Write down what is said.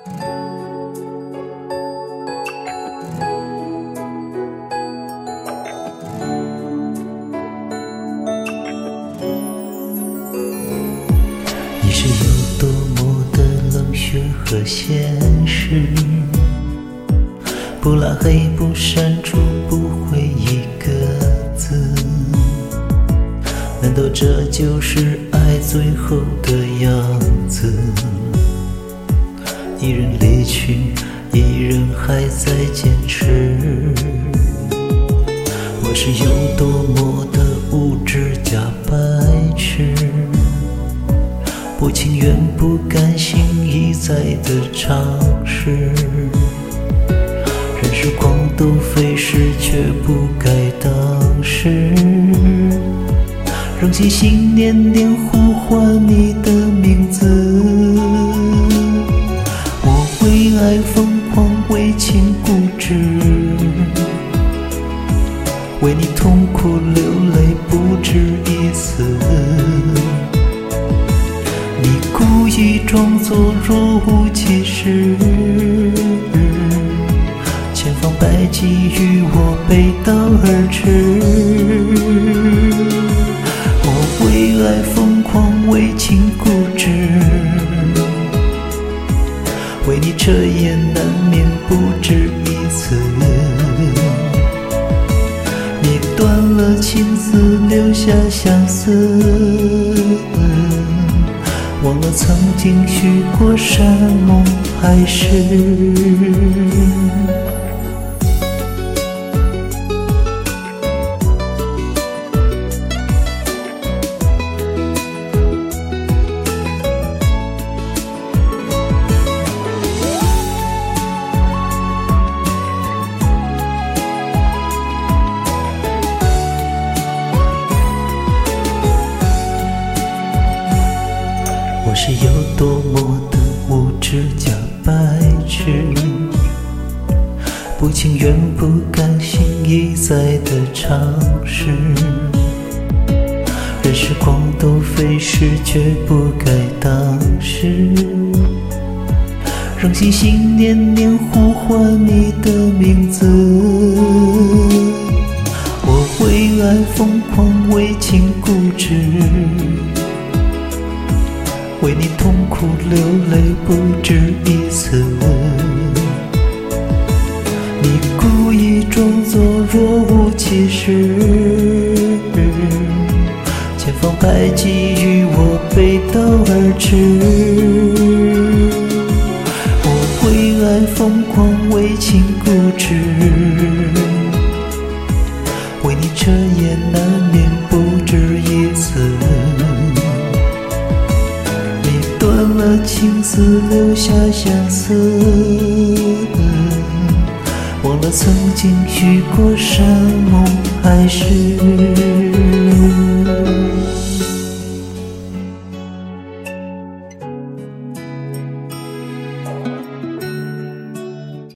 你是有多么的冷血和现实，不拉黑不删除不回一个字，难道这就是爱最后的样子？一人离去，一人还在坚持。我是有多么的无知加白痴，不情愿不甘心一再的尝试，任时光都飞逝，却不该当时，仍心心念念呼唤你的名字。我为爱疯狂，为情固执，为你痛苦流泪不止一次。你故意装作若无其事，千方百计与我背道而驰。我为爱疯狂，为情固执，为你彻夜难眠不止一次。你断了情丝，留下相思，忘了曾经许过山盟海誓。我是有多么的无知加白痴，不情愿不甘心一再的尝试，任时光都飞逝，却不该当时，仍心心念念呼唤你的名字。我为爱疯狂，为情固执，为你痛苦流泪不止一次。你故意装作若无其事，千方百计与我背道而驰。我为爱疯狂，为情固执，为你彻夜难眠不止一次。断了情丝，留下相思，忘了曾经许过山盟海誓。